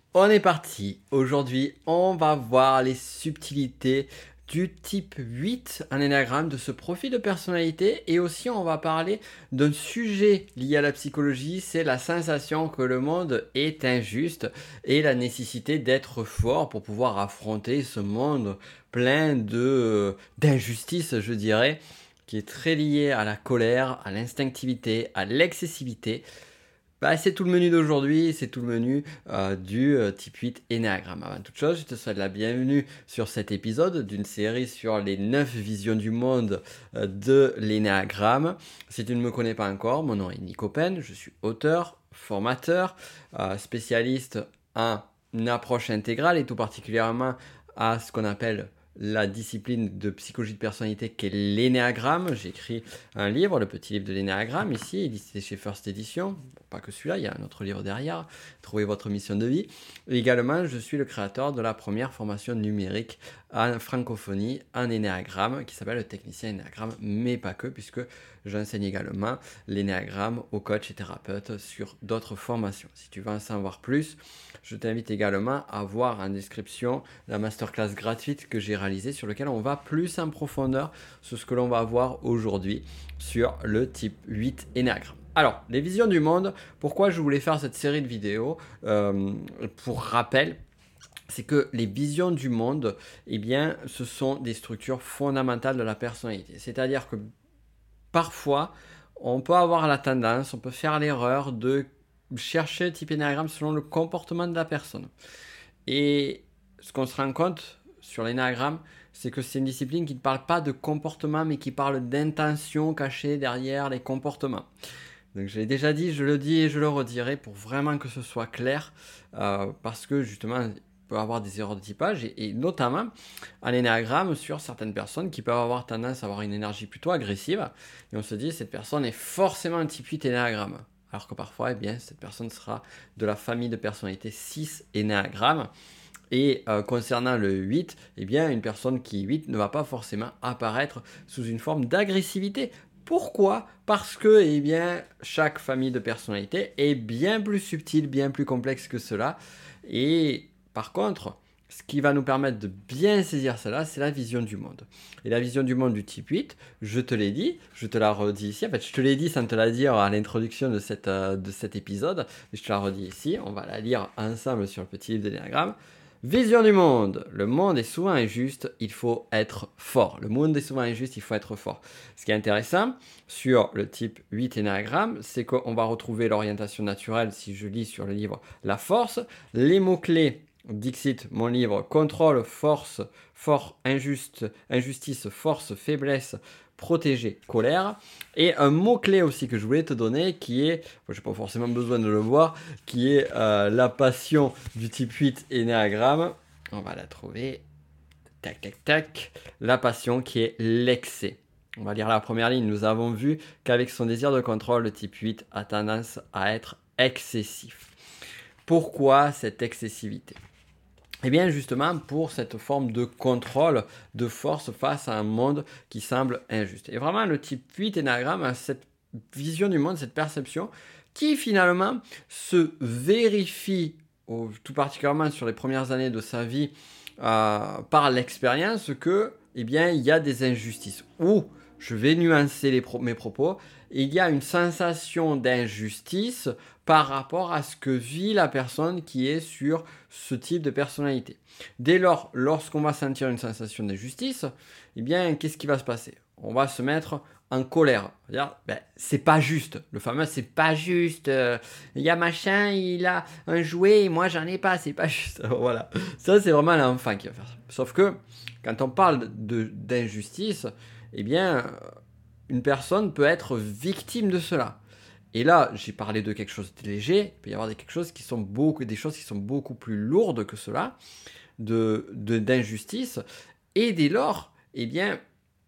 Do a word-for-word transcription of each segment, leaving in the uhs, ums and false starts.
On est parti. Aujourd'hui, on va voir les subtilités du type huit en énagramme, de ce profil de personnalité, et aussi on va parler d'un sujet lié à la psychologie, c'est la sensation que le monde est injuste et la nécessité d'être fort pour pouvoir affronter ce monde plein de d'injustices, je dirais, qui est très lié à la colère, à l'instinctivité, à l'excessivité. Bah, c'est tout le menu d'aujourd'hui, c'est tout le menu euh, du euh, type huit Enneagramme. Avant toute chose, je te souhaite la bienvenue sur cet épisode d'une série sur les neuf visions du monde euh, de l'Enneagramme. Si tu ne me connais pas encore, mon nom est Nico Pen, je suis auteur, formateur, euh, spécialiste en approche intégrale et tout particulièrement à ce qu'on appelle la discipline de psychologie de personnalité qu'est l'énéagramme. J'ai écrit un livre, le petit livre de l'énéagramme, ici, édité chez First Edition. Pas que celui-là, il y a un autre livre derrière, Trouver votre mission de vie. Et également, je suis le créateur de la première formation numérique en francophonie en énéagramme, qui s'appelle le technicien énéagramme, mais pas que, puisque j'enseigne également l'énéagramme aux coachs et thérapeutes sur d'autres formations. Si tu veux en savoir plus, je t'invite également à voir en description la masterclass gratuite que j'ai réalisée sur laquelle on va plus en profondeur sur ce que l'on va voir aujourd'hui sur le type huit Enneagramme. Alors, les visions du monde, pourquoi je voulais faire cette série de vidéos euh, pour rappel, c'est que les visions du monde, eh bien, ce sont des structures fondamentales de la personnalité. C'est-à-dire que parfois, on peut avoir la tendance, on peut faire l'erreur de chercher le type énéagramme selon le comportement de la personne. Et ce qu'on se rend compte sur l'énéagramme, c'est que c'est une discipline qui ne parle pas de comportement, mais qui parle d'intention cachée derrière les comportements. Donc je l'ai déjà dit, je le dis et je le redirai pour vraiment que ce soit clair, euh, parce que justement, il peut y avoir des erreurs de typage, et, et notamment en énéagramme sur certaines personnes qui peuvent avoir tendance à avoir une énergie plutôt agressive, et on se dit, cette personne est forcément un type huit énéagramme. Alors que parfois, eh bien, cette personne sera de la famille de personnalité six énéagramme. Et euh, concernant le huit, eh bien, une personne qui est huit ne va pas forcément apparaître sous une forme d'agressivité. Pourquoi ? Parce que eh bien, chaque famille de personnalité est bien plus subtile, bien plus complexe que cela. Et par contre, ce qui va nous permettre de bien saisir cela, c'est la vision du monde. Et la vision du monde du type huit, je te l'ai dit, je te la redis ici. En fait, je te l'ai dit sans te la dire à l'introduction de, cette, euh, de cet épisode, mais je te la redis ici. On va la lire ensemble sur le petit livre de l'énéagramme. Vision du monde. Le monde est souvent injuste, il faut être fort. Le monde est souvent injuste, il faut être fort. Ce qui est intéressant sur le type huit énéagramme, c'est qu'on va retrouver l'orientation naturelle, si je lis sur le livre La Force, les mots-clés, Dixit, mon livre, contrôle, force, fort, injuste, injustice, force, faiblesse, protéger, colère. Et un mot-clé aussi que je voulais te donner qui est, je n'ai pas forcément besoin de le voir, qui est euh, la passion du type huit énéagramme. On va la trouver. Tac, tac, tac. La passion qui est l'excès. On va lire la première ligne. Nous avons vu qu'avec son désir de contrôle, le type huit a tendance à être excessif. Pourquoi cette excessivité ? Eh bien justement pour cette forme de contrôle, de force face à un monde qui semble injuste. Et vraiment le type huit énéagramme a cette vision du monde, cette perception qui finalement se vérifie au, tout particulièrement sur les premières années de sa vie euh, par l'expérience que eh bien il y a des injustices. Ou je vais nuancer les pro- mes propos, il y a une sensation d'injustice par rapport à ce que vit la personne qui est sur ce type de personnalité. Dès lors, lorsqu'on va sentir une sensation d'injustice, eh bien, qu'est-ce qui va se passer ? On va se mettre en colère. C'est-à-dire, ben, c'est pas juste. Le fameux, c'est pas juste. Il euh, y a machin, il a un jouet, et moi j'en ai pas, c'est pas juste. Voilà. Ça, c'est vraiment l'enfant qui va faire ça. Sauf que, quand on parle de, d'injustice, eh bien, une personne peut être victime de cela. Et là, j'ai parlé de quelque chose de léger, il peut y avoir des, quelque chose qui sont beaucoup, des choses qui sont beaucoup plus lourdes que cela, de, de, d'injustice. Et dès lors, eh bien,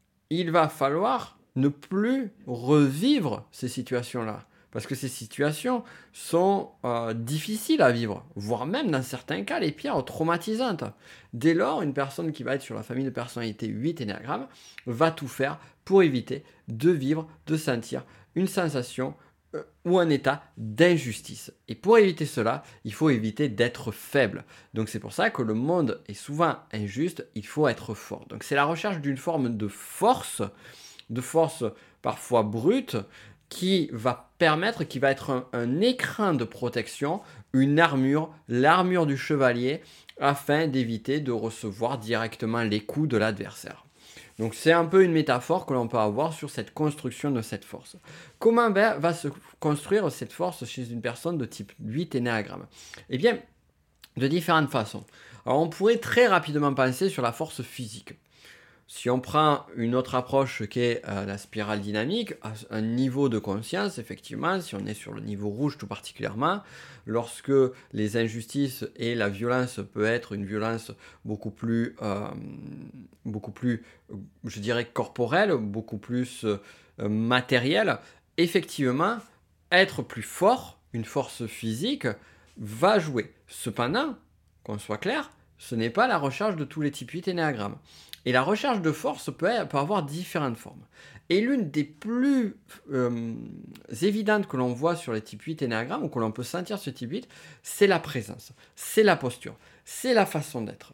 il va falloir ne plus revivre ces situations-là. Parce que ces situations sont euh, difficiles à vivre, voire même dans certains cas les pires, traumatisantes. Dès lors, une personne qui va être sur la famille de personnalité huit énéagramme va tout faire pour éviter de vivre, de sentir une sensation euh, ou un état d'injustice. Et pour éviter cela, il faut éviter d'être faible. Donc c'est pour ça que le monde est souvent injuste, il faut être fort. Donc c'est la recherche d'une forme de force, de force parfois brute, qui va permettre, qui va être un, un écrin de protection, une armure, l'armure du chevalier, afin d'éviter de recevoir directement les coups de l'adversaire. Donc c'est un peu une métaphore que l'on peut avoir sur cette construction de cette force. Comment va, va se construire cette force chez une personne de type huit énéagramme? Eh bien, de différentes façons. Alors on pourrait très rapidement penser sur la force physique. Si on prend une autre approche qui est euh, la spirale dynamique, à un niveau de conscience, effectivement, si on est sur le niveau rouge tout particulièrement, lorsque les injustices et la violence peut être une violence beaucoup plus, euh, beaucoup plus, je dirais, corporelle, beaucoup plus euh, matérielle, effectivement, être plus fort, une force physique, va jouer. Cependant, qu'on soit clair, ce n'est pas la recherche de tous les types huit énéagrammes. Et la recherche de force peut, peut avoir différentes formes. Et l'une des plus euh, évidentes que l'on voit sur les types huit énéagrammes, ou que l'on peut sentir sur type huit, c'est la présence, c'est la posture, c'est la façon d'être.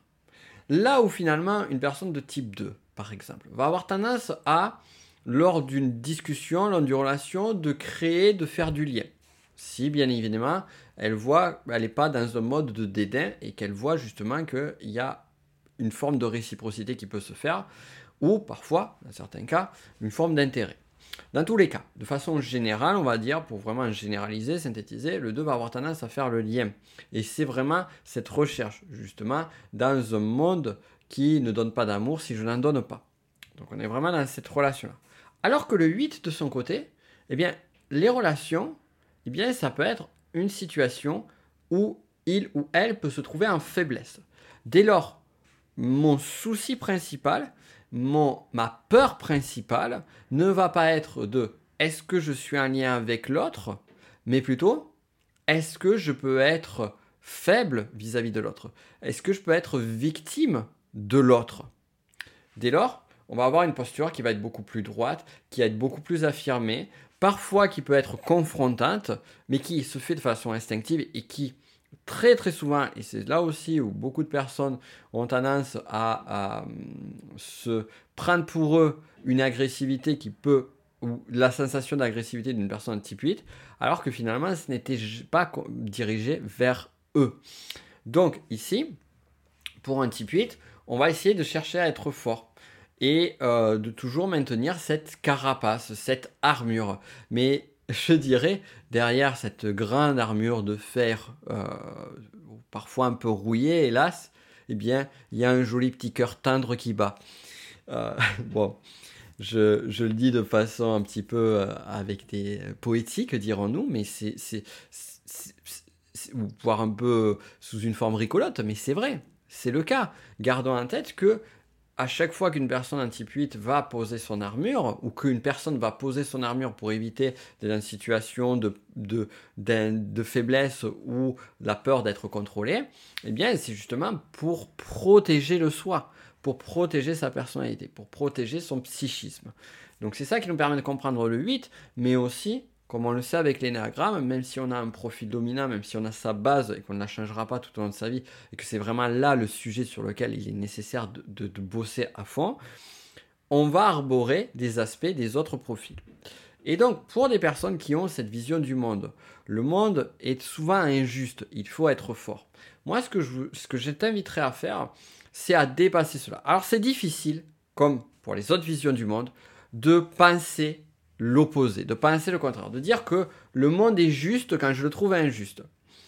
Là où finalement une personne de type deux, par exemple, va avoir tendance à, lors d'une discussion, lors d'une relation, de créer, de faire du lien. Si bien évidemment, elle voit, elle n'est pas dans un mode de dédain et qu'elle voit justement qu'il y a une forme de réciprocité qui peut se faire, ou parfois, dans certains cas, une forme d'intérêt. Dans tous les cas, de façon générale, on va dire, pour vraiment généraliser, synthétiser, le deux va avoir tendance à faire le lien. Et c'est vraiment cette recherche, justement, dans un monde qui ne donne pas d'amour si je n'en donne pas. Donc on est vraiment dans cette relation-là. Alors que le huit, de son côté, eh bien, les relations, eh bien, ça peut être une situation où il ou elle peut se trouver en faiblesse. Dès lors, mon souci principal, mon, ma peur principale ne va pas être de est-ce que je suis en lien avec l'autre, mais plutôt est-ce que je peux être faible vis-à-vis de l'autre? Est-ce que je peux être victime de l'autre? Dès lors, on va avoir une posture qui va être beaucoup plus droite, qui va être beaucoup plus affirmée, parfois qui peut être confrontante, mais qui se fait de façon instinctive et qui très très souvent, et c'est là aussi où beaucoup de personnes ont tendance à, à se prendre pour eux une agressivité qui peut, ou la sensation d'agressivité d'une personne de type huit, alors que finalement ce n'était pas dirigé vers eux. Donc ici, pour un type huit, on va essayer de chercher à être fort et euh, de toujours maintenir cette carapace, cette armure. Mais je dirais, derrière cette grande armure de fer, euh, parfois un peu rouillée, hélas, eh bien, il y a un joli petit cœur tendre qui bat. Euh, bon, je, je le dis de façon un petit peu euh, avec des poétiques, dirons-nous, mais c'est, c'est, c'est, c'est, ou voire un peu sous une forme rigolote, mais c'est vrai, c'est le cas. Gardons en tête que à chaque fois qu'une personne en type huit va poser son armure, ou qu'une personne va poser son armure pour éviter d'être dans une situation de, de, de, de faiblesse ou la peur d'être contrôlé, eh bien c'est justement pour protéger le soi, pour protéger sa personnalité, pour protéger son psychisme. Donc c'est ça qui nous permet de comprendre le huit, mais aussi, comme on le sait avec l'énéagramme, même si on a un profil dominant, même si on a sa base et qu'on ne la changera pas tout au long de sa vie, et que c'est vraiment là le sujet sur lequel il est nécessaire de, de, de bosser à fond, on va arborer des aspects des autres profils. Et donc, pour des personnes qui ont cette vision du monde, le monde est souvent injuste, il faut être fort. Moi, ce que je, ce que je t'inviterais à faire, c'est à dépasser cela. Alors, c'est difficile, comme pour les autres visions du monde, de penser l'opposé, de penser le contraire, de dire que le monde est juste quand je le trouve injuste.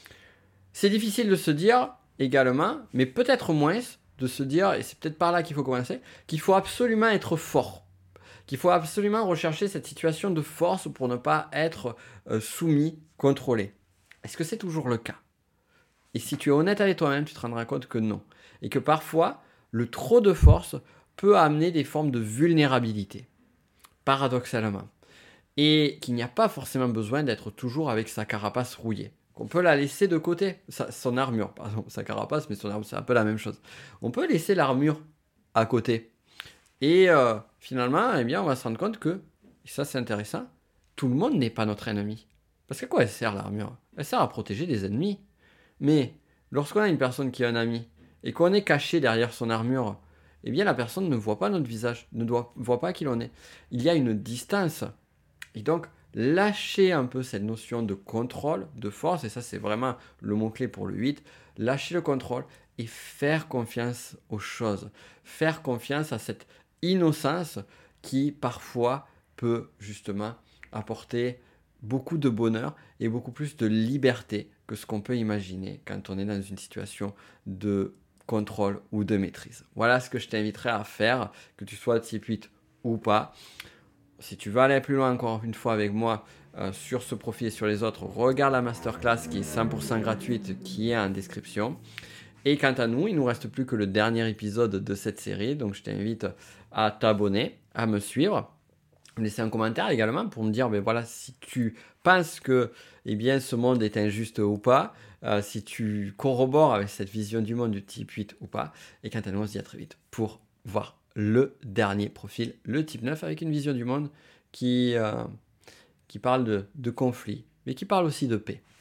C'est difficile de se dire également, mais peut-être moins, de se dire, et c'est peut-être par là qu'il faut commencer, qu'il faut absolument être fort, qu'il faut absolument rechercher cette situation de force pour ne pas être euh, soumis, contrôlé. Est-ce que c'est toujours le cas? Et si tu es honnête avec toi-même, tu te rendras compte que non. Et que parfois, le trop de force peut amener des formes de vulnérabilité, paradoxalement. Et qu'il n'y a pas forcément besoin d'être toujours avec sa carapace rouillée. Qu'on peut la laisser de côté, sa, son armure, pardon, sa carapace, mais son armure, c'est un peu la même chose. On peut laisser l'armure à côté. Et euh, finalement, eh bien, on va se rendre compte que, et ça c'est intéressant, tout le monde n'est pas notre ennemi. Parce qu'à quoi elle sert l'armure? Elle sert à protéger des ennemis. Mais lorsqu'on a une personne qui est un ami et qu'on est caché derrière son armure, eh bien la personne ne voit pas notre visage, ne doit, voit pas qui l'on est. Il y a une distance. Et donc, lâcher un peu cette notion de contrôle, de force, et ça c'est vraiment le mot-clé pour le huit, lâcher le contrôle et faire confiance aux choses. Faire confiance à cette innocence qui parfois peut justement apporter beaucoup de bonheur et beaucoup plus de liberté que ce qu'on peut imaginer quand on est dans une situation de contrôle ou de maîtrise. Voilà ce que je t'inviterai à faire, que tu sois type huit ou pas. Si tu veux aller plus loin encore une fois avec moi euh, sur ce profil et sur les autres, regarde la masterclass qui est cent pour cent gratuite, qui est en description. Et quant à nous, il ne nous reste plus que le dernier épisode de cette série, donc je t'invite à t'abonner, à me suivre, me laisser un commentaire également pour me dire, ben voilà, si tu penses que eh bien, ce monde est injuste ou pas, euh, si tu corrobores avec cette vision du monde du type huit ou pas. Et quant à nous, on se dit à très vite pour voir le dernier profil, le type neuf, avec une vision du monde qui, euh, qui parle de, de conflit, mais qui parle aussi de paix.